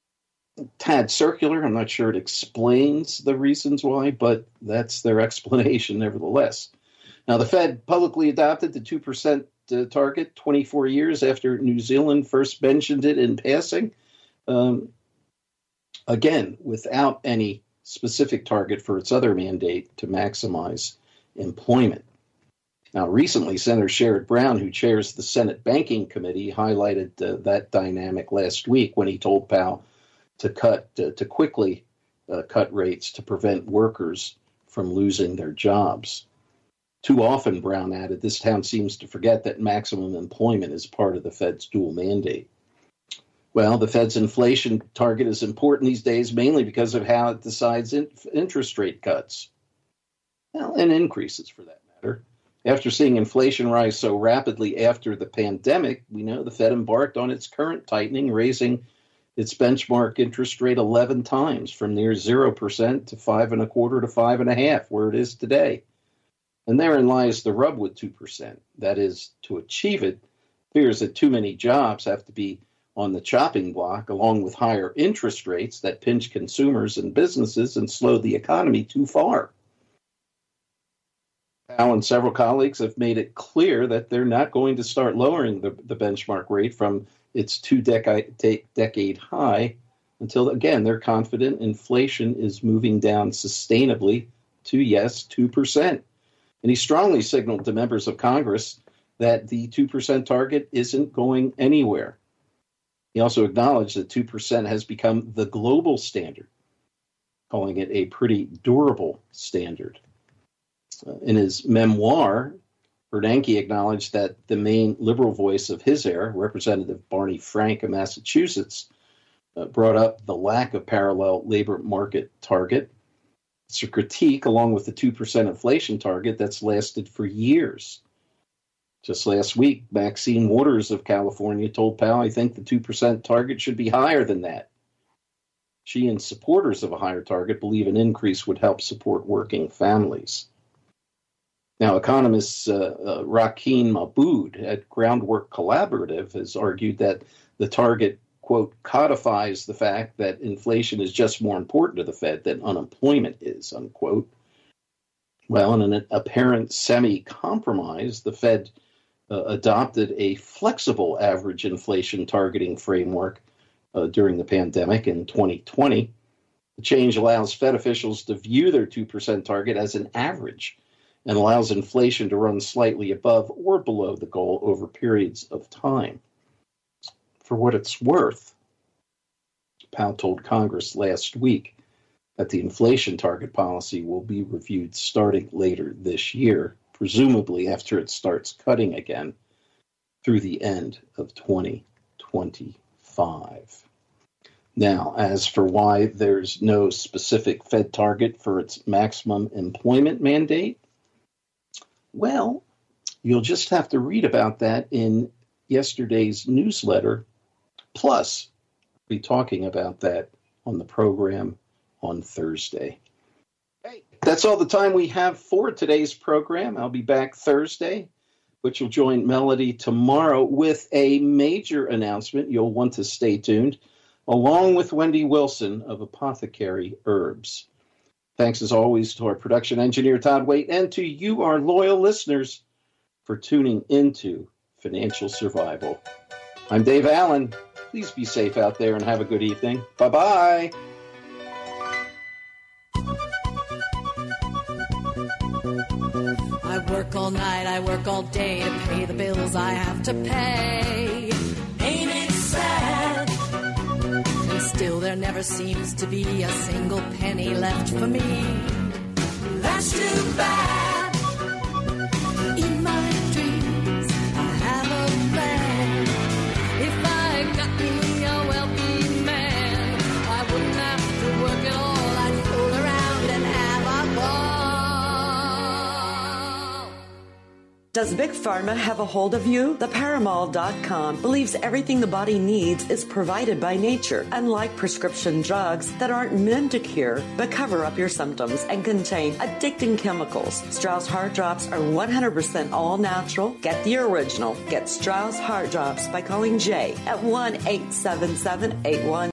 tad circular. I'm not sure it explains the reasons why, but that's their explanation nevertheless. Now, the Fed publicly adopted the two percent uh, target twenty-four years after New Zealand first mentioned it in passing. Um, again, without any specific target for its other mandate to maximize employment. Now, recently, Senator Sherrod Brown, who chairs the Senate Banking Committee, highlighted uh, that dynamic last week when he told Powell to cut uh, to quickly uh, cut rates to prevent workers from losing their jobs. Too often, Brown added, this town seems to forget that maximum employment is part of the Fed's dual mandate. Well, the Fed's inflation target is important these days mainly because of how it decides in- interest rate cuts. Well, and increases for that matter. After seeing inflation rise so rapidly after the pandemic, we know the Fed embarked on its current tightening, raising its benchmark interest rate eleven times from near zero percent to five and a quarter to five and a half, where it is today. And therein lies the rub with two percent. That is, to achieve it, fears that too many jobs have to be on the chopping block, along with higher interest rates that pinch consumers and businesses and slow the economy too far. Powell and several colleagues have made it clear that they're not going to start lowering the, the benchmark rate from its two-decade de- decade high until, again, they're confident inflation is moving down sustainably to, yes, two percent. And he strongly signaled to members of Congress that the two percent target isn't going anywhere. He also acknowledged that two percent has become the global standard, calling it a pretty durable standard. Uh, in his memoir, Bernanke acknowledged that the main liberal voice of his era, Representative Barney Frank of Massachusetts, uh, brought up the lack of parallel labor market target. It's a critique, along with the two percent inflation target that's lasted for years. Just last week, Maxine Waters of California told Powell, I think the two percent target should be higher than that. She and supporters of a higher target believe an increase would help support working families. Now, economist uh, uh, Rakeen Mabood at Groundwork Collaborative has argued that the target, quote, codifies the fact that inflation is just more important to the Fed than unemployment is, unquote. Well, in an apparent semi-compromise, the Fed uh, adopted a flexible average inflation targeting framework uh, during the pandemic in twenty twenty. The change allows Fed officials to view their two percent target as an average and allows inflation to run slightly above or below the goal over periods of time. For what it's worth, Powell told Congress last week that the inflation target policy will be reviewed starting later this year, presumably after it starts cutting again through the end of twenty twenty-five. Now, as for why there's no specific Fed target for its maximum employment mandate, well, you'll just have to read about that in yesterday's newsletter. Plus, we'll be talking about that on the program on Thursday. Hey, that's all the time we have for today's program. I'll be back Thursday, which will join Melody tomorrow with a major announcement. You'll want to stay tuned, along with Wendy Wilson of Apothecary Herbs. Thanks, as always, to our production engineer, Todd Waite, and to you, our loyal listeners, for tuning into Financial Survival. I'm Dave Allen. Please be safe out there and have a good evening. Bye-bye. I work all night, I work all day to pay the bills I have to pay. Ain't it sad? And still there never seems to be a single penny left for me. That's too bad. In my dreams, I have a plan. If I got me a wealthy man, I wouldn't have to work at all. I'd fool around and have a ball. Does Big Pharma have a hold of you? The Paramol dot com believes everything the body needs is provided by nature, unlike prescription drugs that aren't meant to cure but cover up your symptoms and contain addicting chemicals. Strauss Heart Drops are one hundred percent all natural. Get the original. Get Strauss Heart Drops by calling Jay at one eight seven seven eight one